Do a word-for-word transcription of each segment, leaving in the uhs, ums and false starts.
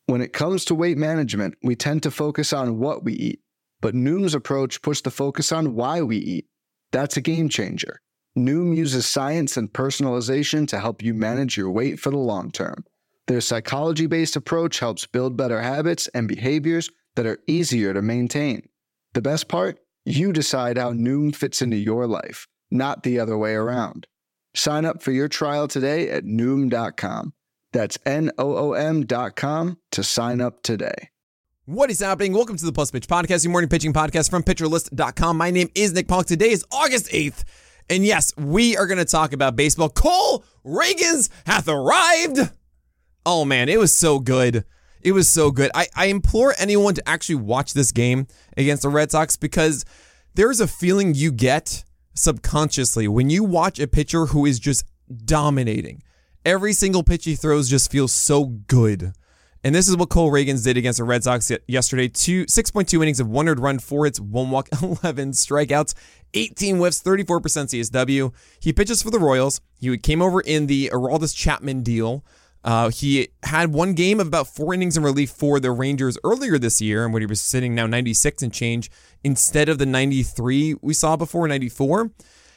When it comes to weight management, we tend to focus on what we eat, but Noom's approach puts the focus on why we eat. That's a game changer. Noom uses science and personalization to help you manage your weight for the long term. Their psychology-based approach helps build better habits and behaviors that are easier to maintain. The best part? You decide how Noom fits into your life, not the other way around. Sign up for your trial today at Noom dot com. That's N O O M dot com to sign up today. What is happening? Welcome to the Plus Pitch Podcast, your morning pitching podcast from Pitcher List dot com. My name is Nick Polk. Today is August eighth. And yes, we are going to talk about baseball. Cole Ragans hath arrived. Oh man, it was so good. It was so good. I, I implore anyone to actually watch this game against the Red Sox because there's a feeling you get subconsciously when you watch a pitcher who is just dominating. Every single pitch he throws just feels so good. And this is what Cole Ragans did against the Red Sox yesterday. Two, six point two innings of one earned run, four hits, one walk, eleven strikeouts, eighteen whiffs, thirty-four percent C S W. He pitches for the Royals. He came over in the Aroldis Chapman deal. Uh, he had one game of about four innings in relief for the Rangers earlier this year, and where he was sitting now ninety-six and change instead of the ninety-three we saw before, ninety-four.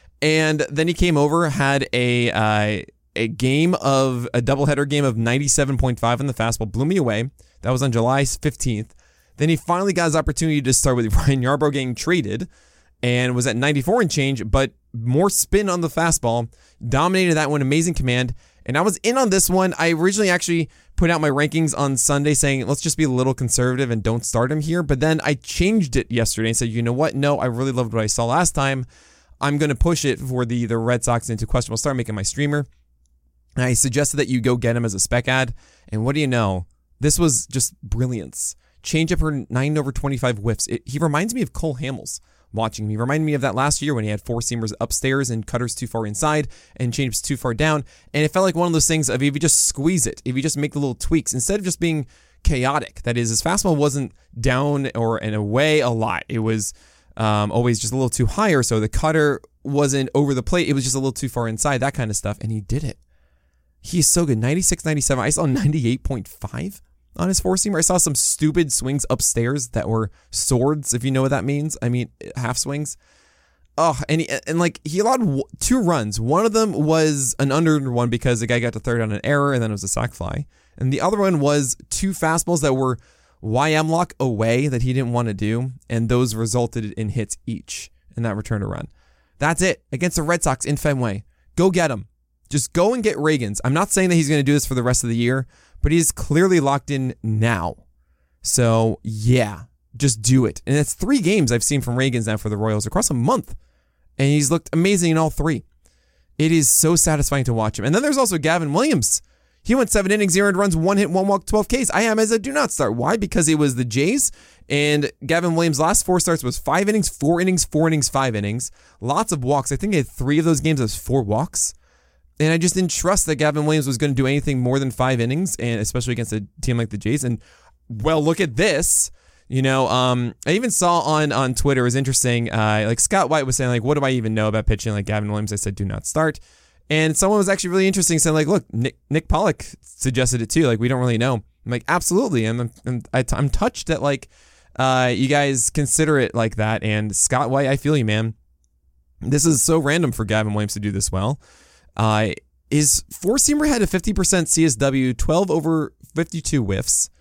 And then he came over, had a uh, a game of a doubleheader game of ninety-seven point five on the fastball, blew me away. That was on July fifteenth. Then he finally got his opportunity to start with Ryan Yarbrough getting traded and was at ninety-four and change, but more spin on the fastball, dominated that one, amazing command. And I was in on this one. I originally actually put out my rankings on Sunday saying, let's just be a little conservative and don't start him here. But then I changed it yesterday and said, you know what? No, I really loved what I saw last time. I'm going to push it for the, the Red Sox into questionable start, making my streamer. And I suggested that you go get him as a spec ad. And what do you know? This was just brilliance. Change up for nine over twenty-five whiffs. It, he reminds me of Cole Hamels. Watching me. Reminded me of that last year when he had four seamers upstairs and cutters too far inside and changeups too far down. And it felt like one of those things of if you just squeeze it, if you just make the little tweaks, instead of just being chaotic. That is, his fastball wasn't down or and away a lot. It was um, always just a little too higher. So the cutter wasn't over the plate. It was just a little too far inside, that kind of stuff. And he did it. He's so good. ninety-six, ninety-seven. I saw ninety-eight point five. On his four-seamer. I saw some stupid swings upstairs that were swords, if you know what that means. I mean, half swings. Oh, and he, and like he allowed two runs. One of them was an under one because the guy got to third on an error, and then it was a sac fly. And the other one was two fastballs that were Y M lock away that he didn't want to do, and those resulted in hits each, and that returned a run. That's it. Against the Red Sox in Fenway. Go get him. Just go and get Ragans. I'm not saying that he's going to do this for the rest of the year, but he's clearly locked in now. So, yeah, just do it. And it's three games I've seen from Ragans now for the Royals across a month. And he's looked amazing in all three. It is so satisfying to watch him. And then there's also Gavin Williams. He went seven innings, zero runs, one hit, one walk, twelve Ks. I am as a do not start. Why? Because it was the Jays. And Gavin Williams' last four starts was five innings, four innings, four innings, five innings. Lots of walks. I think he had three of those games as four walks. And I just didn't trust that Gavin Williams was going to do anything more than five innings, and especially against a team like the Jays. And, well, look at this. You know, um, I even saw on, on Twitter, it was interesting, uh, like Scott White was saying, like, what do I even know about pitching like Gavin Williams? I said, do not start. And someone was actually really interesting saying, like, look, Nick, Nick Pollock suggested it too. Like, we don't really know. I'm like, absolutely. I'm, I'm, I'm touched that, like, uh, you guys consider it like that. And Scott White, I feel you, man. This is so random for Gavin Williams to do this well. Uh, his four-seamer had a fifty percent C S W, twelve over fifty-two whiffs.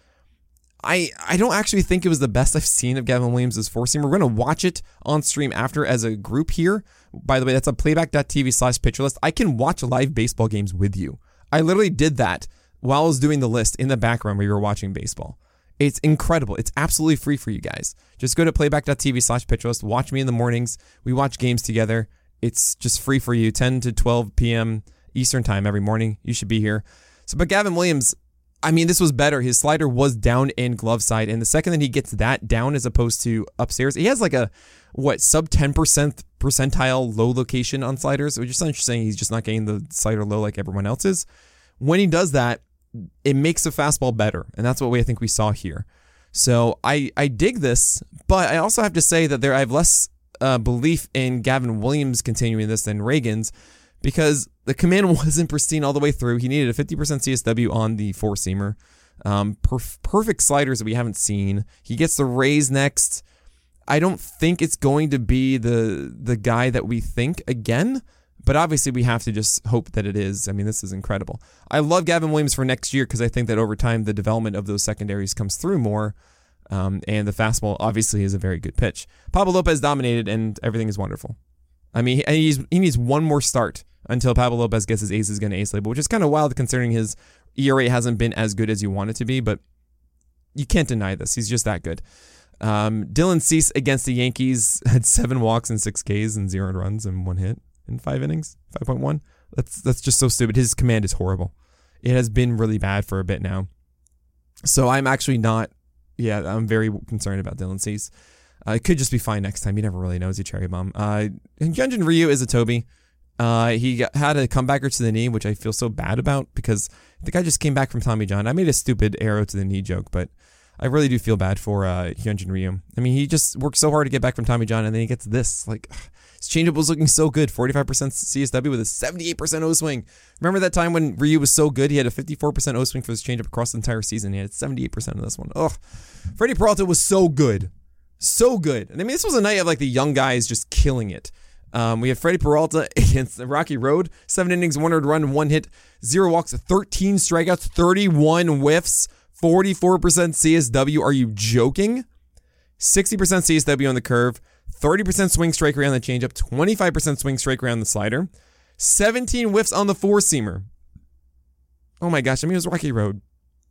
I I don't actually think it was the best I've seen of Gavin Williams' four-seamer. We're going to watch it on stream after as a group here. By the way, that's on playback.tv slash pitcher list. I can watch live baseball games with you. I literally did that while I was doing the list in the background where you were watching baseball. It's incredible. It's absolutely free for you guys. Just go to playback.tv slash pitcher list. Watch me in the mornings. We watch games together. It's just free for you, ten to twelve p.m. Eastern time every morning. You should be here. So, but Gavin Williams, I mean, this was better. His slider was down in glove side, and the second that he gets that down as opposed to upstairs, he has like a, what, sub ten percent percentile low location on sliders, which is interesting. He's just not getting the slider low like everyone else is. When he does that, it makes the fastball better, and that's what we I think we saw here. So I, I dig this, but I also have to say that there I have less Uh, belief in Gavin Williams continuing this than Ragans, because the command wasn't pristine all the way through. He needed a fifty percent C S W on the four-seamer. Um, perf- perfect sliders that we haven't seen. He gets the Rays next. I don't think it's going to be the the guy that we think again, but obviously we have to just hope that it is. I mean, this is incredible. I love Gavin Williams for next year because I think that over time the development of those secondaries comes through more, um, and the fastball obviously is a very good pitch. Pablo Lopez dominated, and everything is wonderful. I mean, he, he's, he needs one more start until Pablo Lopez gets his ace is going to ace label, which is kind of wild considering his E R A hasn't been as good as you want it to be, but you can't deny this. He's just that good. Um, Dylan Cease against the Yankees had seven walks and six Ks and zero runs and one hit in five innings, five point one. That's that's just so stupid. His command is horrible. It has been really bad for a bit now. So I'm actually not, yeah, I'm very concerned about Dylan Cease. Uh, it could just be fine next time. You never really know. Is he cherry bomb? Uh, and Hyunjin Ryu is a Toby. Uh, he got, had a comebacker to the knee, which I feel so bad about because the guy just came back from Tommy John. I made a stupid arrow to the knee joke, but I really do feel bad for uh, Hyunjin Ryu. I mean, he just worked so hard to get back from Tommy John, and then he gets this. Like, his changeup was looking so good. forty-five percent C S W with a seventy-eight percent O-swing. Remember that time when Ryu was so good? He had a fifty-four percent O-swing for his changeup across the entire season. He had seventy-eight percent of this one. Ugh. Freddie Peralta was so good. So good. And I mean, this was a night of like the young guys just killing it. Um, we had Freddie Peralta against the Rocky Road. Seven innings, one earned run, one hit, zero walks, thirteen strikeouts, thirty-one whiffs. forty-four percent C S W. Are you joking? sixty percent C S W on the curve, thirty percent swing strike rate on the changeup, twenty-five percent swing strike rate on the slider, seventeen whiffs on the four-seamer. Oh my gosh, I mean, it was Rocky Road.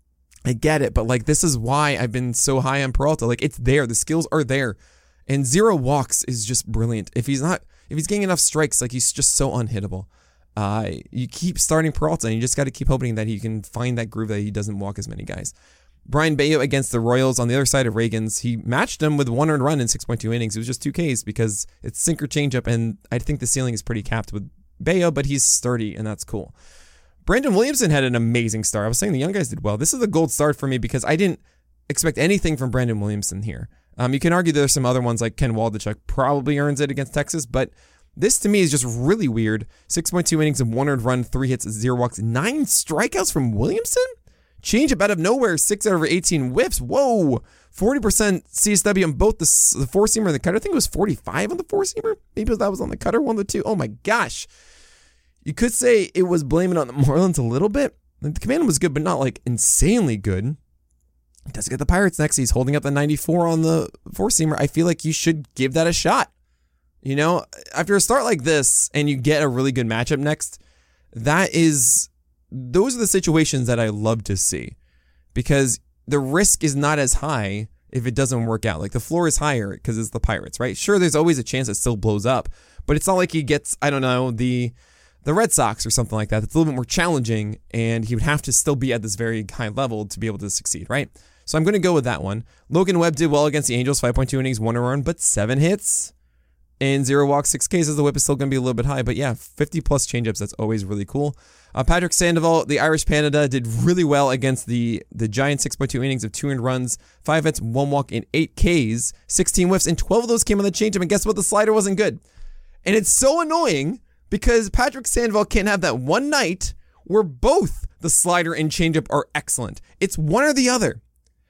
I get it, but like, this is why I've been so high on Peralta. Like, it's there. The skills are there. And zero walks is just brilliant. If he's not, if he's getting enough strikes, like, he's just so unhittable. Uh, you keep starting Peralta, and you just got to keep hoping that he can find that groove that he doesn't walk as many guys. Brian Bayo against the Royals on the other side of Reagan's. He matched him with one earned run in six point two innings. It was just two Ks because it's sinker changeup, and I think the ceiling is pretty capped with Bayo, but he's sturdy, and that's cool. Brandon Williamson had an amazing start. I was saying the young guys did well. This is a gold start for me because I didn't expect anything from Brandon Williamson here. Um, you can argue there's some other ones like Ken Waldichuk probably earns it against Texas, but this to me is just really weird. six point two innings of one earned run, three hits, zero walks, nine strikeouts from Williamson? Change up out of nowhere, six out of eighteen whiffs. Whoa! forty percent C S W on both the, the four-seamer and the cutter. I think it was forty-five on the four-seamer. Maybe that was on the cutter, one of the two. Oh my gosh. You could say it was blaming on the Marlins a little bit. The command was good, but not like insanely good. He does get the Pirates next. He's holding up the ninety-four on the four-seamer. I feel like you should give that a shot. You know, after a start like this and you get a really good matchup next, that is, those are the situations that I love to see because the risk is not as high if it doesn't work out. Like the floor is higher because it's the Pirates, right? Sure, there's always a chance it still blows up, but it's not like he gets, I don't know, the the Red Sox or something like that. It's a little bit more challenging and he would have to still be at this very high level to be able to succeed, right? So I'm going to go with that one. Logan Webb did well against the Angels, five point two innings, one run, but seven hits. And zero walks, six Ks. The whip is still going to be a little bit high. But yeah, fifty plus changeups. That's always really cool. Uh, Patrick Sandoval, the Irish Panda, did really well against the, the Giants, six point two innings of two earned runs, five hits, one walk, and eight Ks, sixteen whiffs, and twelve of those came on the changeup. And guess what? The slider wasn't good. And it's so annoying because Patrick Sandoval can't have that one night where both the slider and changeup are excellent. It's one or the other.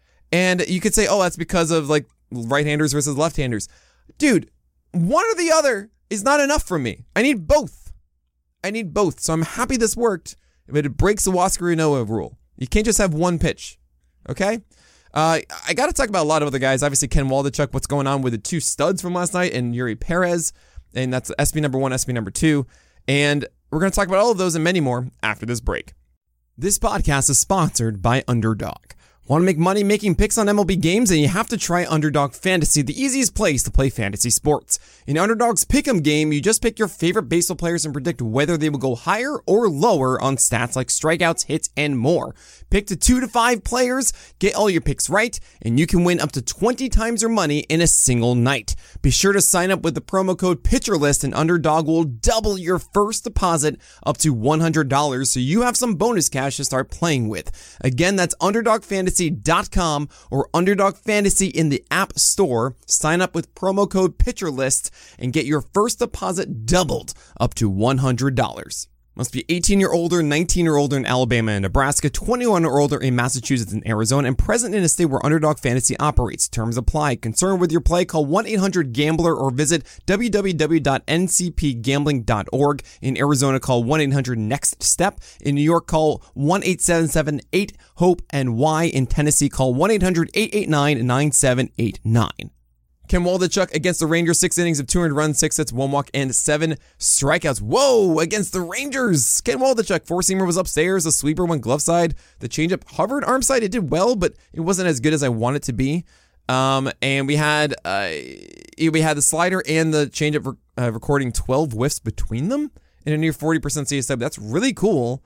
And you could say, oh, that's because of like right-handers versus left-handers. Dude, one or the other is not enough for me. I need both. I need both. So I'm happy this worked, but it breaks the Huascar Ynoa rule. You can't just have one pitch. Okay? Uh, I got to talk about a lot of other guys. Obviously, Ken Waldichuk, what's going on with the two studs from last night, and Yuri Perez. And that's S B number one, S B number two. And we're going to talk about all of those and many more after this break. This podcast is sponsored by Underdog. Want to make money making picks on M L B games? And you have to try Underdog Fantasy, the easiest place to play fantasy sports. In Underdog's Pick'em game, you just pick your favorite baseball players and predict whether they will go higher or lower on stats like strikeouts, hits, and more. Pick to two to five players, get all your picks right, and you can win up to twenty times your money in a single night. Be sure to sign up with the promo code PitcherList, and Underdog will double your first deposit up to one hundred dollars, so you have some bonus cash to start playing with. Again, that's underdog fantasy dot com or Underdog Fantasy in the App Store. Sign up with promo code PitcherList and get your first deposit doubled up to one hundred dollars. Must be eighteen or older, nineteen or older in Alabama and Nebraska, twenty-one or older in Massachusetts and Arizona, and present in a state where Underdog Fantasy operates. Terms apply. Concerned with your play? Call one eight hundred gambler or visit w w w dot n c p gambling dot org. In Arizona, call one eight hundred next step. In New York, call one eight seven seven eight hope N Y. In Tennessee, call one eight hundred eight eight nine nine seven eight nine. Ken Waldichuk against the Rangers, six innings of two earned runs, six hits, one walk, and seven strikeouts. Whoa, against the Rangers. Ken Waldichuk, four-seamer was upstairs, the sweeper went glove side, the changeup hovered arm side. It did well, but it wasn't as good as I want it to be. Um, and we had uh, we had the slider and the changeup rec- uh, recording twelve whiffs between them in a near forty percent C S W. That's really cool.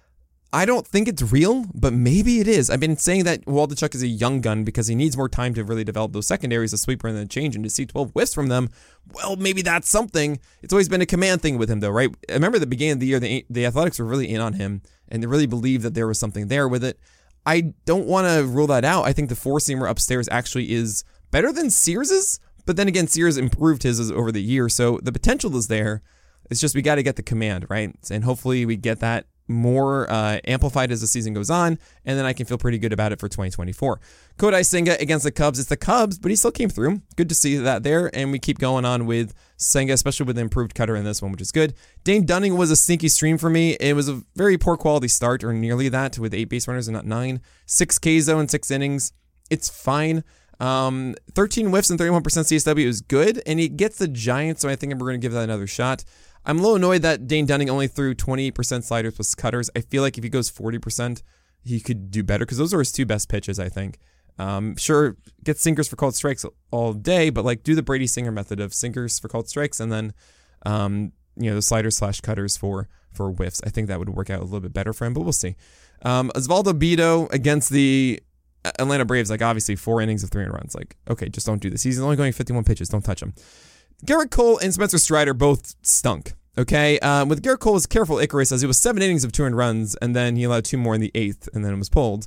I don't think it's real, but maybe it is. I've been saying that Waldichuk is a young gun because he needs more time to really develop those secondaries, the sweeper and the change, and to see twelve whiffs from them, well, maybe that's something. It's always been a command thing with him, though, right? I remember at the beginning of the year, the, the Athletics were really in on him, and they really believed that there was something there with it. I don't want to rule that out. I think the four-seamer upstairs actually is better than Sears's, but then again, Sears improved his over the year, so the potential is there. It's just we got to get the command, right? And hopefully we get that more uh, amplified as the season goes on, and then I can feel pretty good about it for twenty twenty-four. Kodai Senga against the Cubs. It's the Cubs, but he still came through. Good to see that there, and we keep going on with Senga, especially with the improved cutter in this one, which is good. Dane Dunning was a sneaky stream for me. It was a very poor quality start, or nearly that, with eight base runners and not nine. Six Ks, though, in six innings. It's fine. Um, thirteen whiffs and thirty-one percent C S W is good, and he gets the Giants, so I think we're going to give that another shot. I'm a little annoyed that Dane Dunning only threw twenty-eight percent sliders plus cutters. I feel like if he goes forty percent, he could do better because those are his two best pitches, I think. Um, sure, get sinkers for called strikes all day, but like do the Brady Singer method of sinkers for called strikes and then, um, you know, the sliders slash cutters for for whiffs. I think that would work out a little bit better for him, but we'll see. Um, Osvaldo Bido against the Atlanta Braves, like obviously four innings of three runs. Like, okay, just don't do this. He's only going fifty-one pitches. Don't touch him. Garrett Cole and Spencer Strider both stunk. Okay, um, with Garrett Cole was careful Icarus as it was seven innings of two earned runs, and then he allowed two more in the eighth, and then it was pulled.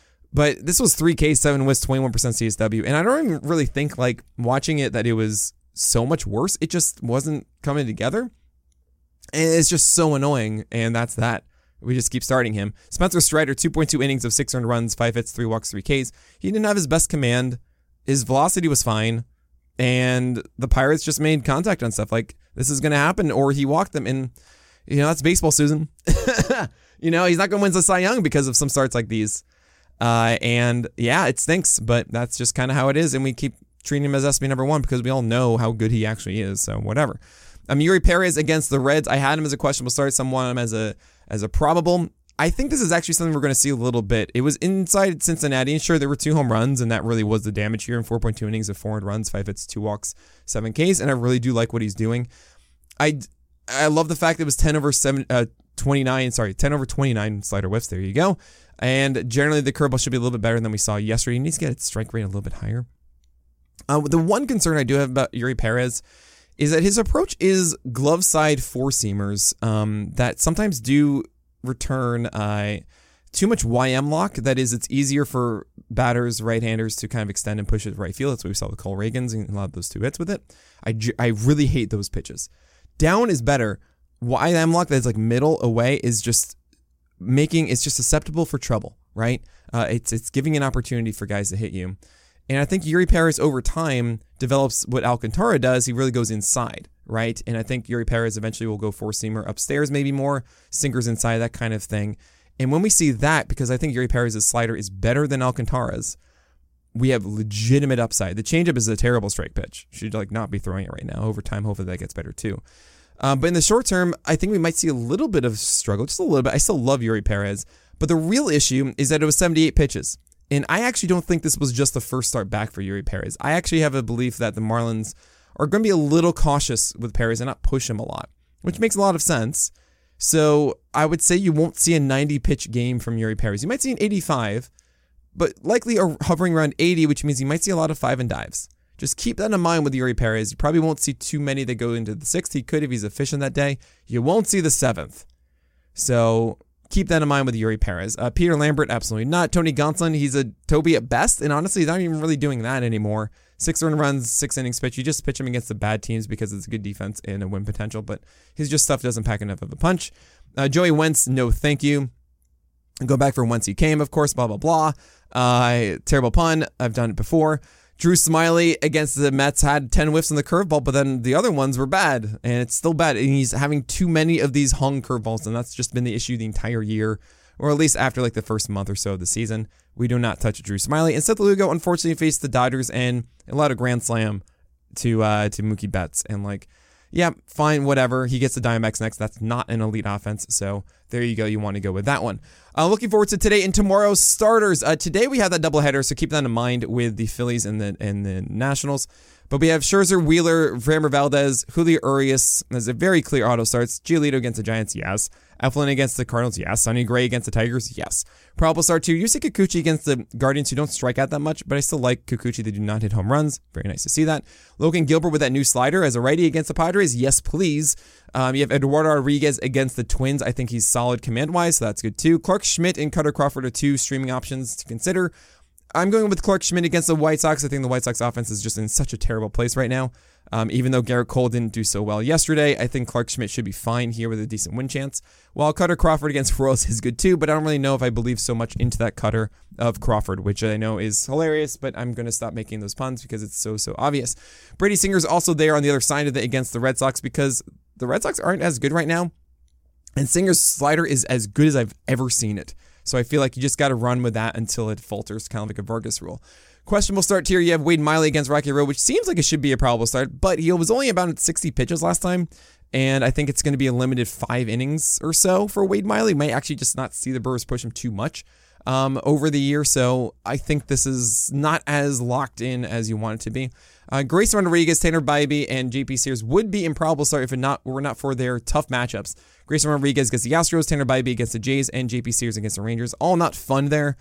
But this was three Ks, seven whiffs, twenty-one percent C S W, and I don't even really think, like, watching it that it was so much worse. It just wasn't coming together, and it's just so annoying, and that's that. We just keep starting him. Spencer Strider, two point two innings of six earned runs, five hits, three walks, three Ks. He didn't have his best command. His velocity was fine. And the Pirates just made contact on stuff like this is going to happen, or he walked them. And, you know, that's baseball, Susan. You know, he's not going to win the Cy Young because of some starts like these. Uh, and yeah, it stinks, but that's just kind of how it is. And we keep treating him as S B number one because we all know how good he actually is. So whatever. Um, Yuri Perez against the Reds. I had him as a questionable start. Some want him as a as a probable. I think this is actually something we're going to see a little bit. It was inside Cincinnati, and sure, there were two home runs, and that really was the damage here in four point two innings of four earned runs, five hits, two walks, seven Ks, and I really do like what he's doing. I, I love the fact that it was ten over seven, uh, twenty-nine, sorry, ten over twenty-nine slider whiffs. There you go. And generally, the curveball should be a little bit better than we saw yesterday. He needs to get its strike rate a little bit higher. Uh, the one concern I do have about Yuri Perez is that his approach is glove side four seamers um, that sometimes do return uh, too much Y M lock. That is, it's easier for batters, right-handers to kind of extend and push it right field. That's what we saw with Cole Reagans and a lot of those two hits with it. I, I really hate those pitches. Down is better. Y M lock that's like middle away is just making, it's just susceptible for trouble, right? Uh, it's it's giving an opportunity for guys to hit you. And I think Yuri Perez over time develops what Alcantara does. He really goes inside, right? And I think Yuri Perez eventually will go four-seamer upstairs, maybe more, sinkers inside, that kind of thing. And when we see that, because I think Yuri Perez's slider is better than Alcantara's, we have legitimate upside. The changeup is a terrible strike pitch. Should like not be throwing it right now. Over time, hopefully that gets better too. Um, but in the short term, I think we might see a little bit of struggle, just a little bit. I still love Yuri Perez, but the real issue is that it was seventy-eight pitches. And I actually don't think this was just the first start back for Yuri Perez. I actually have a belief that the Marlins are going to be a little cautious with Perez and not push him a lot, which makes a lot of sense. So I would say you won't see a ninety-pitch game from Yuri Perez. You might see an eighty-five, but likely hovering around eighty, which means you might see a lot of five and dives. Just keep that in mind with Yuri Perez. You probably won't see too many that go into the sixth. He could if he's efficient that day. You won't see the seventh. So keep that in mind with Yuri Perez. Uh, Peter Lambert, absolutely not. Tony Gonsolin, he's a Toby at best, and honestly, he's not even really doing that anymore. Six earned runs, six innings pitch. You just pitch him against the bad teams because it's a good defense and a win potential, but his just stuff doesn't pack enough of a punch. Uh, Joey Wentz, no thank you. Go back for Whence You Came, of course, blah, blah, blah. Uh, terrible pun. I've done it before. Drew Smyly against the Mets had ten whiffs on the curveball, but then the other ones were bad, and it's still bad. And he's having too many of these hung curveballs, and that's just been the issue the entire year, or at least after like the first month or so of the season. We do not touch Drew Smyly. And Seth Lugo, unfortunately, faced the Dodgers and allowed a grand slam to uh, to Mookie Betts. And like, yeah, fine, whatever. He gets the Diamondbacks next. That's not an elite offense, so there you go. You want to go with that one. Uh, looking forward to today and tomorrow's starters. Uh, today we have that doubleheader, so keep that in mind with the Phillies and the and the Nationals. But we have Scherzer, Wheeler, Framber Valdez, Julio Urias. There's a very clear auto starts. Giolito against the Giants, yes. Eflin against the Cardinals, yes. Sonny Gray against the Tigers, yes. Probable start two. Yusei Kikuchi against the Guardians, who don't strike out that much, but I still like Kikuchi. They do not hit home runs. Very nice to see that. Logan Gilbert with that new slider as a righty against the Padres, yes, please. Um, you have Eduardo Rodriguez against the Twins. I think he's solid command-wise, so that's good too. Clark Schmidt and Cutter Crawford are two streaming options to consider. I'm going with Clark Schmidt against the White Sox. I think the White Sox offense is just in such a terrible place right now. Um, even though Garrett Cole didn't do so well yesterday, I think Clark Schmidt should be fine here with a decent win chance. While Cutter Crawford against Royals is good too, but I don't really know if I believe so much into that cutter of Crawford, which I know is hilarious, but I'm going to stop making those puns because it's so, so obvious. Brady Singer's also there on the other side of it against the Red Sox because the Red Sox aren't as good right now, and Singer's slider is as good as I've ever seen it. So I feel like you just got to run with that until it falters, kind of like a Vargas rule. Questionable start tier, you have Wade Miley against Rocky Road, which seems like it should be a probable start, but he was only about sixty pitches last time, and I think it's going to be a limited five innings or so for Wade Miley. You might actually just not see the Brewers push him too much um, over the year, so I think this is not as locked in as you want it to be. Uh, Grayson Rodriguez, Tanner Bybee, and J P Sears would be improbable start if it not were not for their tough matchups. Grayson Rodriguez against the Astros, Tanner Bybee against the Jays, and J P Sears against the Rangers. All not fun there,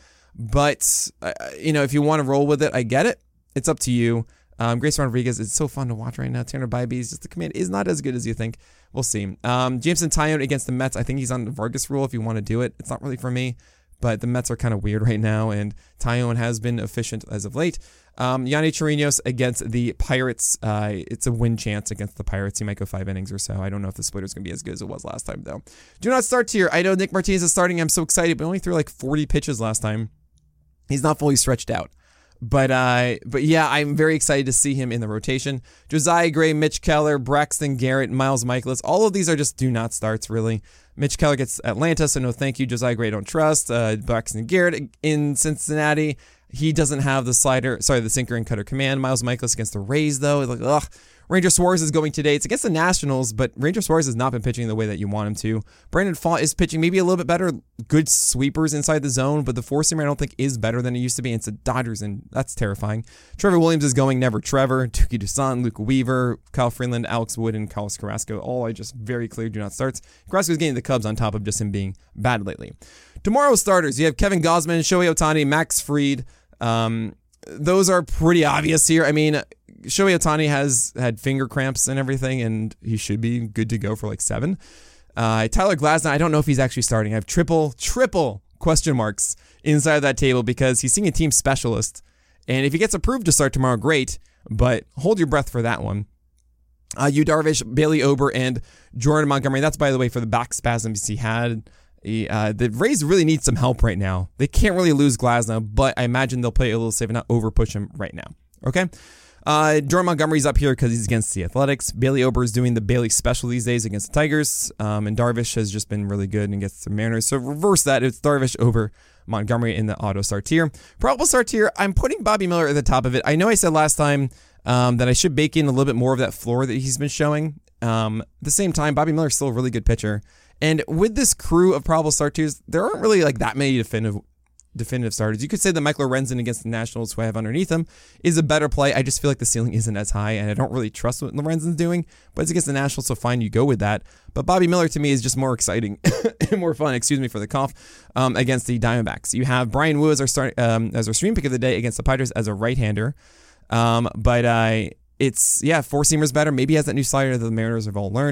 but uh, you know, if you want to roll with it, I get it. It's up to you. Um, Grayson Rodriguez is so fun to watch right now. Tanner Bybee is just the command is not as good as you think. We'll see. Um, Jameson Taillon against the Mets. I think he's on the Vargas rule if you want to do it. It's not really for me, but the Mets are kind of weird right now, and Taillon has been efficient as of late. Um, Yanni Chirinos against the Pirates. Uh, it's a win chance against the Pirates. He might go five innings or so. I don't know if the splitter is going to be as good as it was last time, though. Do not start tier. I know Nick Martinez is starting. I'm so excited, but only threw like forty pitches last time. He's not fully stretched out. But uh, but yeah, I'm very excited to see him in the rotation. Josiah Gray, Mitch Keller, Braxton Garrett, Miles Michaelis. All of these are just do not starts, really. Mitch Keller gets Atlanta, so no thank you. Josiah Gray, don't trust. Uh, Braxton Garrett in Cincinnati. He doesn't have the slider, sorry, the sinker and cutter command. Miles Michaelis against the Rays, though. Like, ugh. Ranger Suarez is going today. It's against the Nationals, but Ranger Suarez has not been pitching the way that you want him to. Brandon Pfaadt is pitching maybe a little bit better. Good sweepers inside the zone, but the four-seamer I don't think is better than it used to be. It's the Dodgers, and that's terrifying. Trevor Williams is going never Trevor. Touki Toussaint, Luke Weaver, Kyle Freeland, Alex Wood, and Carlos Carrasco. All are just very clear do not starts. Carrasco's getting the Cubs on top of just him being bad lately. Tomorrow's starters, you have Kevin Gausman, Shohei Ohtani, Max Fried. Um... Those are pretty obvious here. I mean, Shohei Ohtani has had finger cramps and everything, and he should be good to go for like seven. Uh, Tyler Glasnow, I don't know if he's actually starting. I have triple, triple question marks inside that table because he's seeing a team specialist. And if he gets approved to start tomorrow, great, but hold your breath for that one. Uh, Yu Darvish, Bailey Ober, and Jordan Montgomery. That's, by the way, for the back spasms he had. He, uh, the Rays really need some help right now. They can't really lose Glasnow, but I imagine they'll play a little safe and not over push him right now. Okay? Uh, Jordan Montgomery's up here because he's against the Athletics. Bailey Ober is doing the Bailey special these days against the Tigers. Um, and Darvish has just been really good against the Mariners. So reverse that. It's Darvish over Montgomery in the auto start tier. Probable start tier, I'm putting Bobby Miller at the top of it. I know I said last time um, that I should bake in a little bit more of that floor that he's been showing. Um, at the same time, Bobby Miller's still a really good pitcher. And with this crew of probable start tiers, there aren't really like that many definitive definitive starters. You could say that Michael Lorenzen against the Nationals, who I have underneath him, is a better play. I just feel like the ceiling isn't as high, and I don't really trust what Lorenzen's doing. But it's against the Nationals, so fine, you go with that. But Bobby Miller, to me, is just more exciting and more fun, excuse me for the cough, um, against the Diamondbacks. You have Brian Wu as our, start, um, as our stream pick of the day against the Padres as a right-hander. Um, but uh, it's, yeah, four-seamer's better. Maybe he has that new slider that the Mariners have all learned.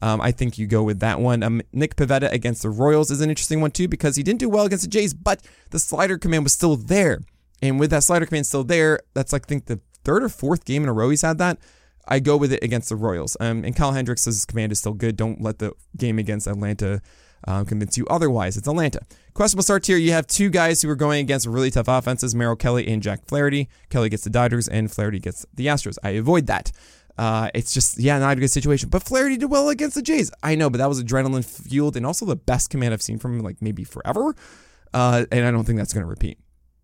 Um, I think you go with that one. Um, Nick Pivetta against the Royals is an interesting one too, because he didn't do well against the Jays, but the slider command was still there. And with that slider command still there, that's like, I think the third or fourth game in a row he's had that. I go with it against the Royals. Um, and Kyle Hendricks' command is still good. Don't let the game against Atlanta uh, convince you otherwise. It's Atlanta. Questionable start here. You have two guys who are going against really tough offenses, Merrill Kelly and Jack Flaherty. Kelly gets the Dodgers and Flaherty gets the Astros. I avoid that. Uh, it's just, yeah, not a good situation. But Flaherty did well against the Jays. I know, but that was adrenaline fueled and also the best command I've seen from him, like maybe forever. Uh, and I don't think that's going to repeat.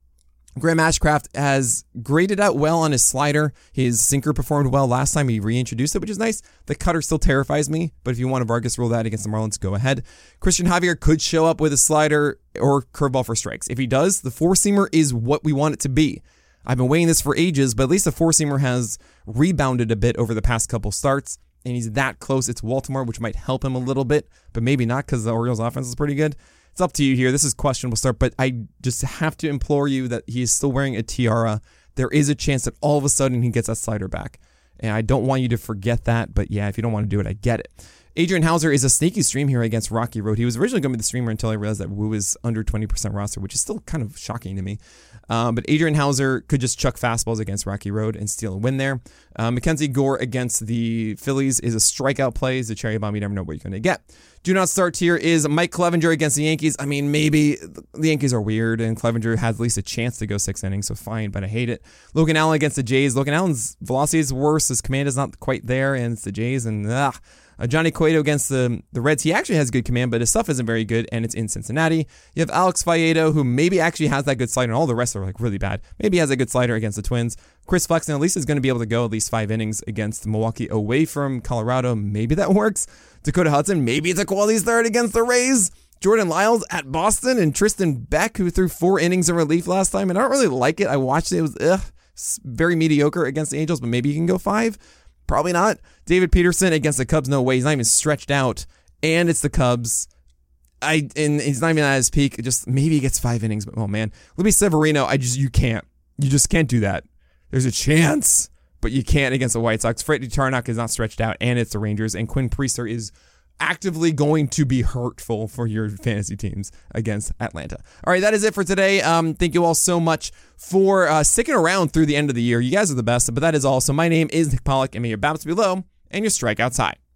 Graham Ashcraft has graded out well on his slider. His sinker performed well last time he reintroduced it, which is nice. The cutter still terrifies me, but if you want to Vargas rule that against the Marlins, go ahead. Christian Javier could show up with a slider or curveball for strikes. If he does, the four-seamer is what we want it to be. I've been waiting this for ages, but at least the four-seamer has rebounded a bit over the past couple starts, and he's that close. It's Baltimore, which might help him a little bit, but maybe not because the Orioles' offense is pretty good. It's up to you here. This is questionable start, but I just have to implore you that he is still wearing a tiara. There is a chance that all of a sudden he gets that slider back. And I don't want you to forget that, but yeah, if you don't want to do it, I get it. Adrian Hauser is a sneaky stream here against Rocky Road. He was originally going to be the streamer until I realized that Wu is under twenty percent roster, which is still kind of shocking to me. Um, but Adrian Hauser could just chuck fastballs against Rocky Road and steal a win there. Uh, Mackenzie Gore against the Phillies is a strikeout play. He's a cherry bomb. You never know what you're going to get. Do not start here is Mike Clevenger against the Yankees. I mean, maybe the Yankees are weird, and Clevenger has at least a chance to go six innings, so fine, but I hate it. Logan Allen against the Jays. Logan Allen's velocity is worse. His command is not quite there, and it's the Jays, and ugh. Uh, Johnny Cueto against the, the Reds. He actually has good command, but his stuff isn't very good, and it's in Cincinnati. You have Alex Faedo, who maybe actually has that good slider, and all the rest are like really bad. Maybe he has a good slider against the Twins. Chris Flexen at least is going to be able to go at least five innings against Milwaukee away from Colorado. Maybe that works. Dakota Hudson, maybe it's a quality start against the Rays. Jordan Lyles at Boston, and Tristan Beck, who threw four innings in relief last time, and I don't really like it. I watched it. It was ugh, very mediocre against the Angels, but maybe he can go five. Probably not. David Peterson against the Cubs, no way. He's not even stretched out, and it's the Cubs. I and he's not even at his peak. Just maybe he gets five innings, but oh man, Luis Severino, I just you can't, you just can't do that. There's a chance, but you can't against the White Sox. Freddie Tarnok is not stretched out, and it's the Rangers, and Quinn Priester is actively going to be hurtful for your fantasy teams against Atlanta. All right, that is it for today. Um, thank you all so much for uh, sticking around through the end of the year. You guys are the best, but that is all. So my name is Nick Pollack, and may your bounce be low and your strikeouts high.